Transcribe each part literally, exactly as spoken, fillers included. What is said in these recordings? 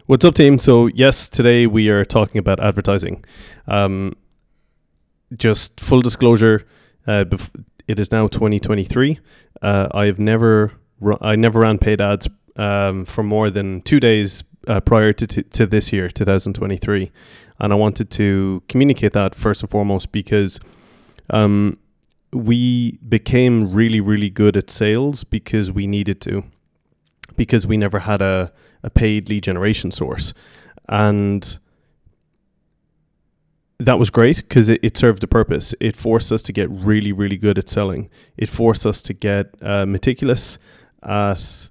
What's up, team? So yes, today we are talking about advertising. Um, just full disclosure, uh, bef- it is now twenty twenty-three. Uh, I have never, ru- I never ran paid ads um, for more than two days uh, prior to, t- to this year, twenty twenty-three, and I wanted to communicate that first and foremost because um, we became really, really good at sales because we needed to, because we never had a a paid lead generation source. And that was great because it, it served a purpose. It forced us to get really, really good at selling. It forced us to get uh, meticulous at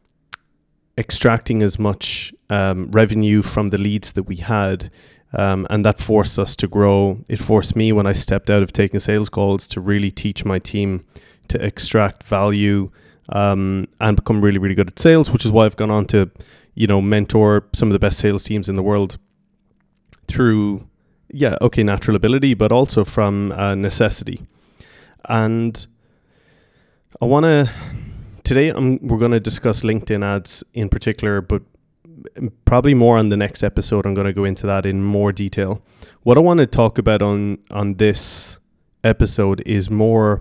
extracting as much um, revenue from the leads that we had. Um, and that forced us to grow. It forced me, when I stepped out of taking sales calls, to really teach my team to extract value Um, and become really, really good at sales, which is why I've gone on to, you know, mentor some of the best sales teams in the world through, yeah, okay, natural ability, but also from uh, necessity. And I want to, today I'm, we're going to discuss LinkedIn ads in particular, but probably more on the next episode. I'm going to go into that in more detail. What I want to talk about on, on this episode is more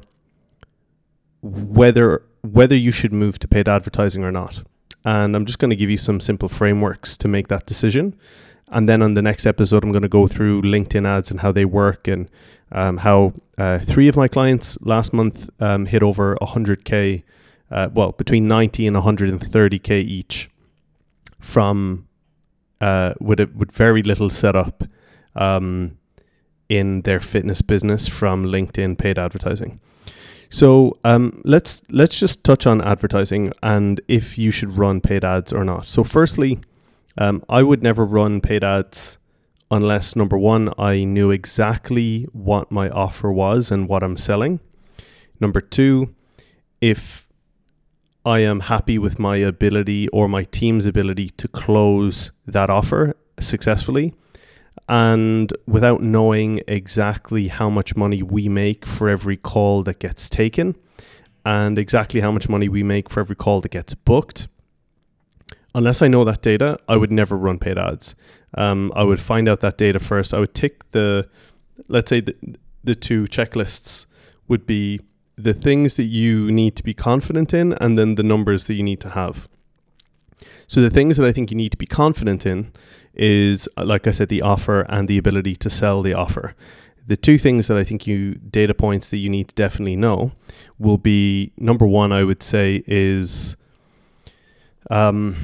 whether whether you should move to paid advertising or not. And I'm just going to give you some simple frameworks to make that decision. And then on the next episode, I'm going to go through LinkedIn ads and how they work, and um, how uh, three of my clients last month um, hit over one hundred K, uh, well, between ninety and one hundred thirty K each from uh, with, a, with very little setup um, in their fitness business from LinkedIn paid advertising. So um, let's let's just touch on advertising and if you should run paid ads or not. So firstly, um, I would never run paid ads unless, number one, I knew exactly what my offer was and what I'm selling. Number two, if I am happy with my ability or my team's ability to close that offer successfully. And without knowing exactly how much money we make for every call that gets taken and exactly how much money we make for every call that gets booked, unless I know that data, I would never run paid ads. Um, I would find out that data first. I would tick the, let's say the, the two checklists would be the things that you need to be confident in and then the numbers that you need to have. So the things that I think you need to be confident in is, like I said, the offer and the ability to sell the offer. The two things that I think you, data points that you need to definitely know will be, number one, I would say is um,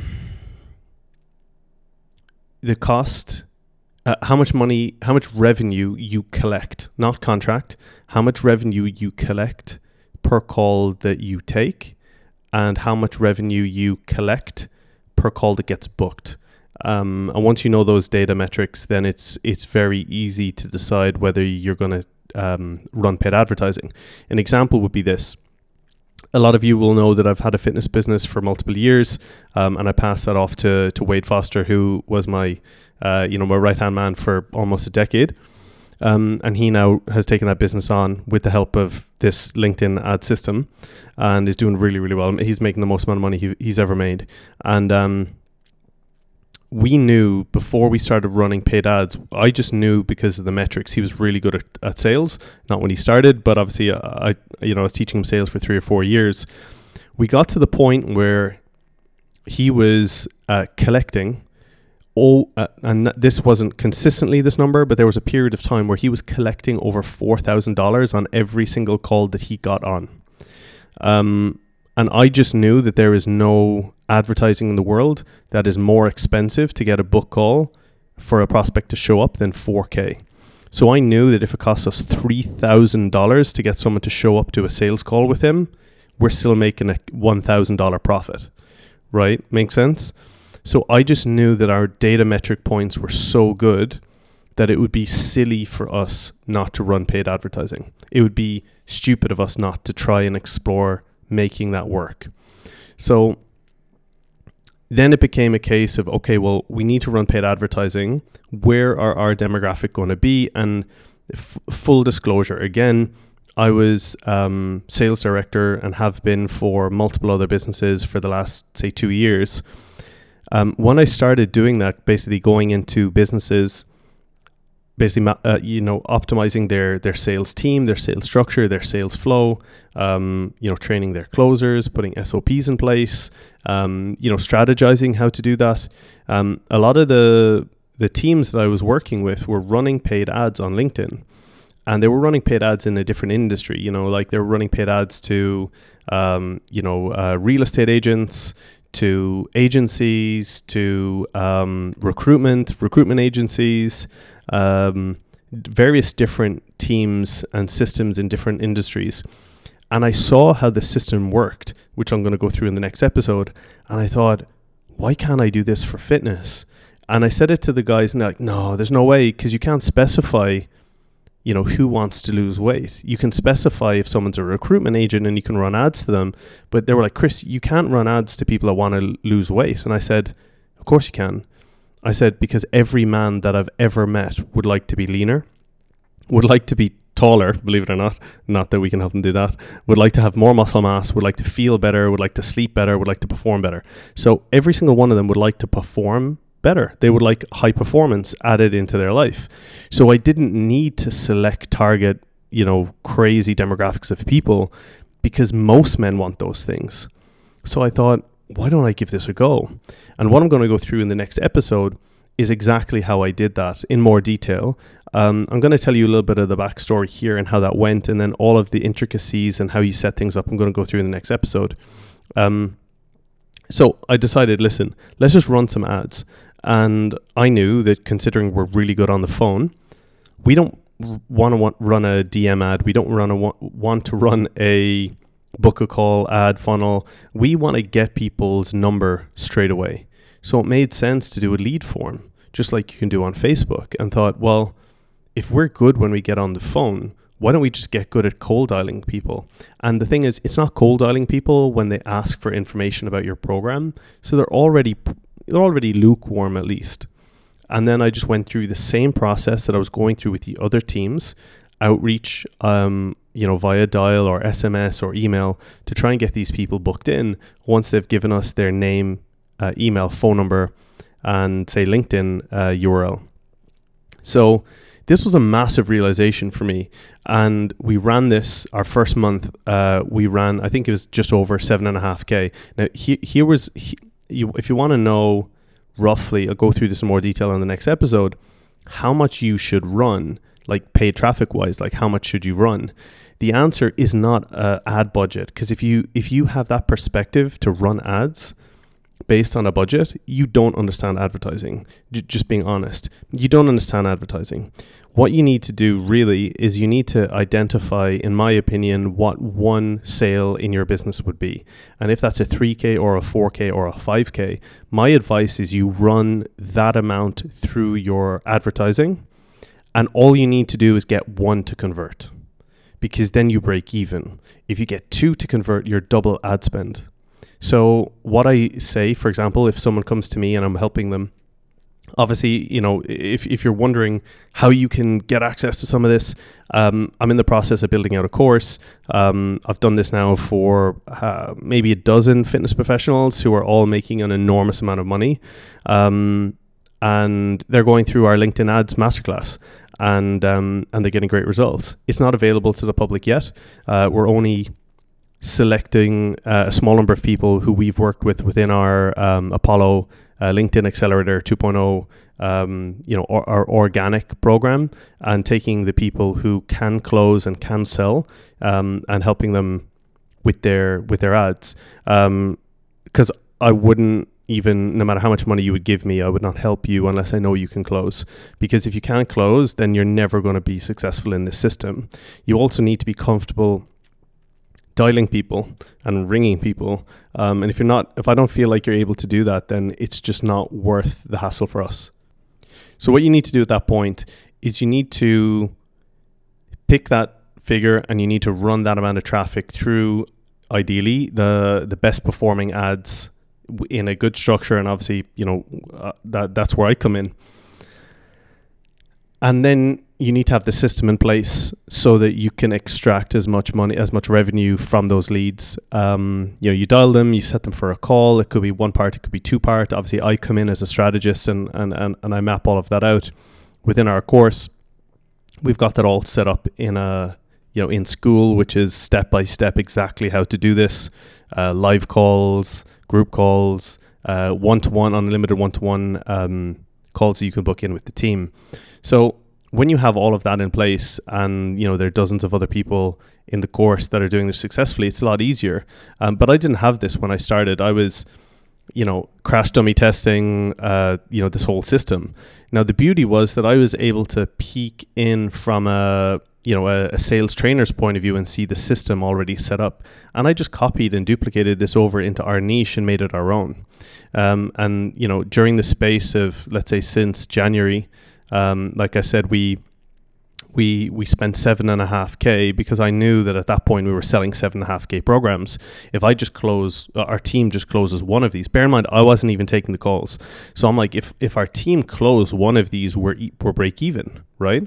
the cost, uh, how much money, how much revenue you collect, not contract, how much revenue you collect per call that you take and how much revenue you collect per call that gets booked. Um, and once you know those data metrics, then it's it's very easy to decide whether you're going to um, run paid advertising. An example would be this. A lot of you will know that I've had a fitness business for multiple years, um, and I passed that off to to Wade Foster, who was my uh, you know my right hand man for almost a decade. Um, and he now has taken that business on with the help of this LinkedIn ad system and is doing really, really well. He's making the most amount of money he, he's ever made. And um, we knew before we started running paid ads, I just knew because of the metrics, he was really good at, at sales, not when he started, but obviously I, you know, I was teaching him sales for three or four years. We got to the point where he was uh, collecting Oh, uh, and this wasn't consistently this number, but there was a period of time where he was collecting over four thousand dollars on every single call that he got on. Um, and I just knew that there is no advertising in the world that is more expensive to get a book call for a prospect to show up than four K. So I knew that if it costs us three thousand dollars to get someone to show up to a sales call with him, we're still making a one thousand dollars profit, right? Makes sense? So I just knew that our data metric points were so good that it would be silly for us not to run paid advertising. It would be stupid of us not to try and explore making that work. So then it became a case of, okay, well, we need to run paid advertising. Where are our demographic going to be? And f- full disclosure, again, I was um, sales director and have been for multiple other businesses for the last, say, two years. Um, when I started doing that, basically going into businesses, basically, uh, you know, optimizing their their sales team, their sales structure, their sales flow, um, you know, training their closers, putting S O Ps in place, um, you know, strategizing how to do that. Um, a lot of the the teams that I was working with were running paid ads on LinkedIn, and they were running paid ads in a different industry. You know, like they were running paid ads to, um, you know, uh, real estate agents, to agencies, to um, recruitment, recruitment agencies, um, various different teams and systems in different industries. And I saw how the system worked, which I'm going to go through in the next episode. And I thought, why can't I do this for fitness? And I said it to the guys, and they're like, no, there's no way, because you can't specify, you know, who wants to lose weight. You can specify if someone's a recruitment agent and you can run ads to them. But they were like, Chris, you can't run ads to people that want to lose weight. And I said, of course you can. I said, because every man that I've ever met would like to be leaner, would like to be taller, believe it or not, not that we can help them do that, would like to have more muscle mass, would like to feel better, would like to sleep better, would like to perform better. So every single one of them would like to perform better. They would like high performance added into their life. So I didn't need to select target, you know, crazy demographics of people, because most men want those things. So I thought, why don't I give this a go? And what I'm going to go through in the next episode is exactly how I did that in more detail. Um, I'm going to tell you a little bit of the backstory here and how that went, and then all of the intricacies and how you set things up I'm going to go through in the next episode. Um, so I decided, listen, let's just run some ads. And I knew that considering we're really good on the phone, we don't want to run a D M ad. We don't run a, want to run a book a call ad funnel. We want to get people's number straight away. So it made sense to do a lead form, just like you can do on Facebook, and thought, well, if we're good when we get on the phone, why don't we just get good at cold dialing people? And the thing is, it's not cold dialing people when they ask for information about your program. So they're already they're already lukewarm at least. And then I just went through the same process that I was going through with the other teams, outreach, um, you know, via dial or S M S or email, to try and get these people booked in once they've given us their name, uh, email, phone number, and say LinkedIn uh, U R L. So this was a massive realization for me. And we ran this, our first month, uh, we ran, I think it was just over seven and a half K. Now, he, here was, he, you, if you want to know roughly, I'll go through this in more detail in the next episode, how much you should run, like paid traffic wise, like how much should you run? The answer is not a ad budget, because if you if you have that perspective to run ads based on a budget, you don't understand advertising. J- just being honest, you don't understand advertising. What you need to do really is you need to identify, in my opinion, what one sale in your business would be. And if that's a three K or a four K or a five K, my advice is you run that amount through your advertising, and all you need to do is get one to convert, because then you break even. If you get two to convert, you're double ad spend. So what I say, for example, if someone comes to me and I'm helping them, obviously, you know, if, if you're wondering how you can get access to some of this, um, I'm in the process of building out a course. Um, I've done this now for uh, maybe a dozen fitness professionals who are all making an enormous amount of money. Um, and they're going through our LinkedIn ads masterclass, and um, and they're getting great results. It's not available to the public yet. Uh, we're only selecting uh, a small number of people who we've worked with within our um, Apollo uh, LinkedIn Accelerator two point oh, um, you know, our, our organic program, and taking the people who can close and can sell, um, and helping them with their with their ads. Um, because I wouldn't even, no matter how much money you would give me, I would not help you unless I know you can close. Because if you can't close, then you're never going to be successful in this system. You also need to be comfortable dialing people and ringing people. Um, and if you're not, if I don't feel like you're able to do that, then it's just not worth the hassle for us. So what you need to do at that point is you need to pick that figure, and you need to run that amount of traffic through, ideally, the, the best performing ads in a good structure. And obviously, you know, uh, that that's where I come in. And then you need to have the system in place so that you can extract as much money, as much revenue from those leads. Um, you know, you dial them, you set them for a call. It could be one part, it could be two part. Obviously, I come in as a strategist and and and, and I map all of that out within our course. We've got that all set up in a you know in school, which is step by step exactly how to do this. Uh, live calls, group calls, uh, one to one, unlimited one to one um, calls that you can book in with the team. So when you have all of that in place, and you know there are dozens of other people in the course that are doing this successfully, it's a lot easier. Um, but I didn't have this when I started. I was, you know, crash dummy testing, uh, you know, this whole system. Now the beauty was that I was able to peek in from a, you know, a, a sales trainer's point of view and see the system already set up. And I just copied and duplicated this over into our niche and made it our own. Um, and you know, during the space of, let's say, since January. Um, like I said, we we we spent seven and a half k because I knew that at that point we were selling seven and a half k programs. If I just close, uh, our team just closes one of these. Bear in mind, I wasn't even taking the calls, so I'm like, if if our team closed one of these, we're we're break even, right?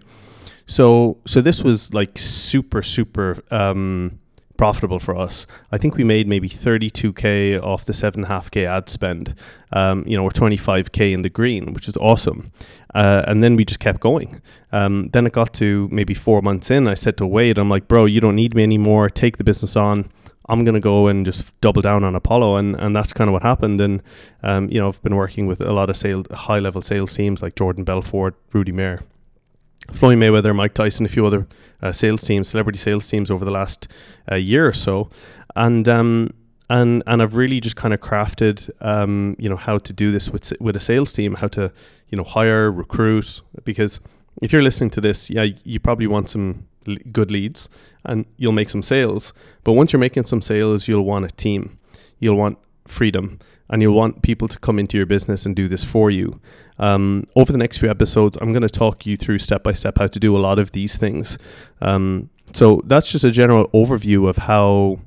So so this was like super super um, profitable for us. I think we made maybe thirty-two k off the seven and a half k ad spend. Um, you know, we're twenty-five k in the green, which is awesome. Uh, and then we just kept going. Um, then it got to maybe four months in. I said to Wade, I'm like, bro, you don't need me anymore. Take the business on. I'm going to go and just double down on Apollo. And, and that's kind of what happened. And, um, you know, I've been working with a lot of sales, high level sales teams like Jordan Belfort, Rudy Mayer, Floyd Mayweather, Mike Tyson, a few other uh, sales teams, celebrity sales teams over the last uh, year or so. And, um, and, and I've really just kind of crafted, um, you know, how to do this with, with a sales team, how to, you know, hire, recruit, because if you're listening to this, yeah, you probably want some l- good leads and you'll make some sales. But once you're making some sales, you'll want a team, you'll want freedom, and you'll want people to come into your business and do this for you. Um, over the next few episodes, I'm going to talk you through step by step how to do a lot of these things. Um, so that's just a general overview of how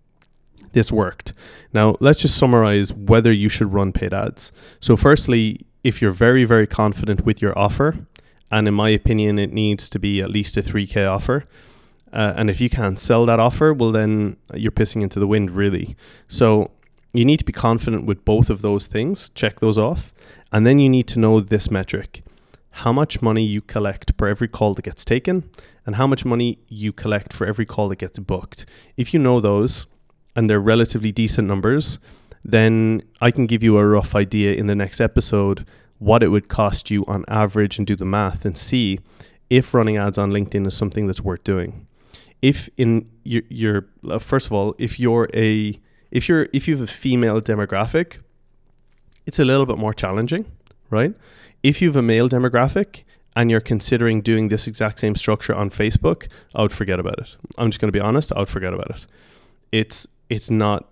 this worked. Now, let's just summarize whether you should run paid ads. So firstly, if you're very, very confident with your offer, and in my opinion, it needs to be at least a three k offer. Uh, and if you can't sell that offer, well, then you're pissing into the wind, really. So you need to be confident with both of those things, check those off. And then you need to know this metric: how much money you collect per every call that gets taken, and how much money you collect for every call that gets booked. If you know those, and they're relatively decent numbers, then I can give you a rough idea in the next episode what it would cost you on average, and do the math and see if running ads on LinkedIn is something that's worth doing. If in your, your uh, first of all, if you're a if you're if you have a female demographic, it's a little bit more challenging, right? If you have a male demographic and you're considering doing this exact same structure on Facebook, I would forget about it. I'm just going to be honest, I would forget about it. It's it's not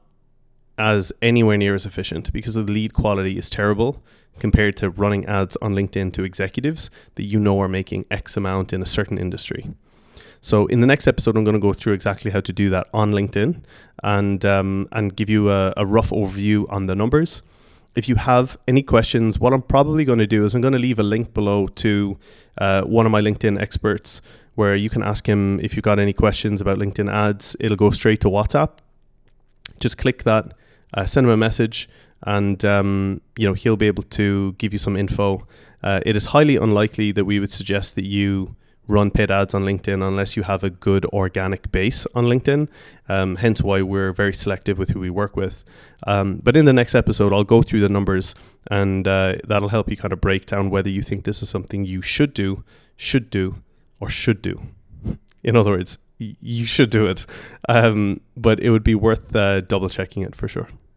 as anywhere near as efficient because the lead quality is terrible compared to running ads on LinkedIn to executives that you know are making X amount in a certain industry. So in the next episode, I'm going to go through exactly how to do that on LinkedIn and um, and give you a, a rough overview on the numbers. If you have any questions, what I'm probably going to do is I'm going to leave a link below to uh, one of my LinkedIn experts where you can ask him if you've got any questions about LinkedIn ads. It'll go straight to WhatsApp. Just click that, uh, send him a message, and um, you know he'll be able to give you some info. Uh, it is highly unlikely that we would suggest that you run paid ads on LinkedIn unless you have a good organic base on LinkedIn, um, hence why we're very selective with who we work with. Um, but in the next episode, I'll go through the numbers, and uh, that'll help you kind of break down whether you think this is something you should do, should do, or should do. In other words, y- you should do it, um, but it would be worth uh, double checking it for sure.